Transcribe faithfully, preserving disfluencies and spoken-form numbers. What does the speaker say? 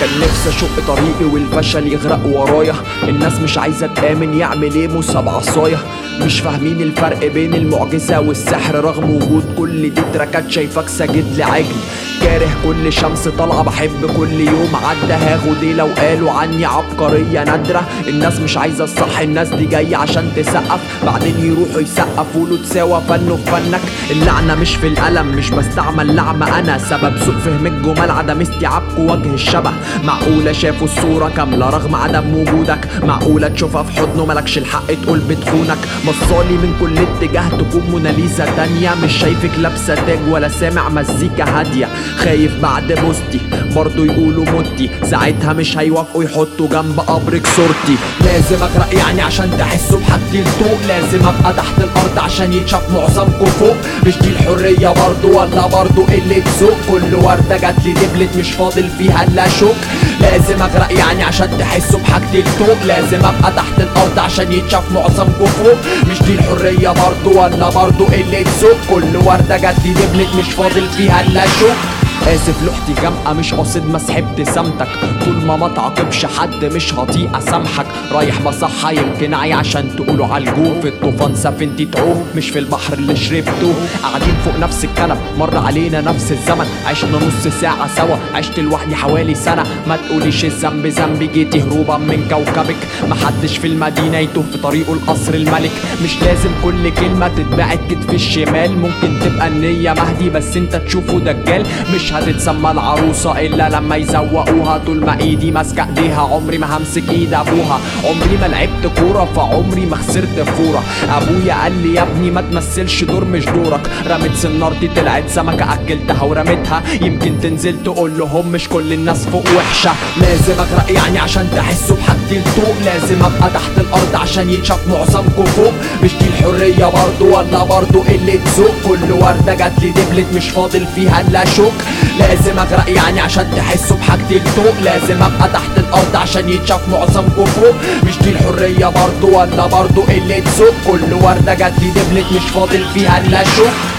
كان نفسي اشق طريقي والفشل يغرق ورايا. الناس مش عايزة تآمن، يعمل ايه موسى بعصايا؟ مش فاهمين الفرق بين المعجزة والسحر رغم وجود كل دي تراكات. شايفك ساجد لعجل، كاره كل شمس طالعة، بحب كل يوم عدى. هاخد ايه لو قالوا عني عبقرية نادرة؟ الناس مش عايزة الصح، الناس دي جاية عشان تسقف، بعدين يروحوا يسقفوا له تساوى فنه في فنك. اللعنة مش في القلم، مش بستعمل لعمة أنا، سبب سوء فهم الجمال عدم استيعابكوا وجه الشبه. معقولة شافوا الصورة كاملة رغم عدم وجودك؟ معقولة تشوفها في حضنه ملكش الحق تقول بتخونك؟ بصالي من كل اتجاه تكون موناليزا تانية، مش شايفك لابسة تاج ولا سامع مزيكا هادية. خايف بعد بوستي برضو يقولوا متي، ساعتها مش هيوافقوا يحطوا جنب قبرك صورتي. لازم اغرق يعني عشان تحسوا بحاجتي الطوق، لازم ابقى تحت الارض عشان يتشاف معظمكم فوق. مش دي الحرية برضو ولا برضو قلة ذوق؟ كل وردة جاتلي دبلت مش فاضل فيها الا شوك. لازم اغرق يعني عشان تحسوا بحاجتي الطوق، لازم ابقى تحت الارض عشان يتشاف معظمكم فوق. مش دي الحرية برضو ولا برضو قلة ذوق؟ كل وردة جاتلي دبلت مش فاضل فيها الا شوك. اسف لوحتي جامقة مش قاصد مسح ابتسامتك، طول ما ما تعاقبش حد مش هطيق اسامحك. رايح بصحى يمكن عي عشان تقولوا عالجوه، في الطوفان سفينتي تعوم مش في البحر اللي شربته. قاعدين فوق نفس الكنب مر علينا نفس الزمن، عشنا نص ساعة سوا عشت لوحدي حوالي سنة. ما تقوليش الذنب ذنبي، جيتي هروبا من كوكبك. محدش في المدينة يتوه في طريقه القصر الملك، مش لازم كل كلمة تتبعت كتف الشمال. ممكن تبقى النية مهدي بس انت تشوفه دجال، مش هتتسمى العروسة إلا لما يزوقوها. طول ما ايدي ماسكة ايديها عمري ما همسك ايد ابوها. عمري ما لعبت كورة فعمري ما خسرت فورة. ابويا قال لي يا ابني ما تمثلش دور مش دورك. رميت سنارتي طلعت سمكة اكلتها ورميتها، يمكن تنزل تقول لهم مش كل الناس فوق وحشة. لازم اغرق يعني عشان تحسوا بحاجتي الطوق، لازم ابقى تحت الارض عشان يتشاف معظمكم فوق. مش دي الحرية برضو ولا برضو قلة ذوق؟ كل وردة جاتلي دبلت مش فاضل فيها الا شوك. لازم اغرق يعني عشان تحسوا بحاجتي الطوق، لازم ابقى تحت الارض عشان يتشاف معظمكم فوق. مش دي الحرية برضو ولا برضو قلة ذوق؟ كل وردة جاتلي دبلت مش فاضل فيها الا شوك.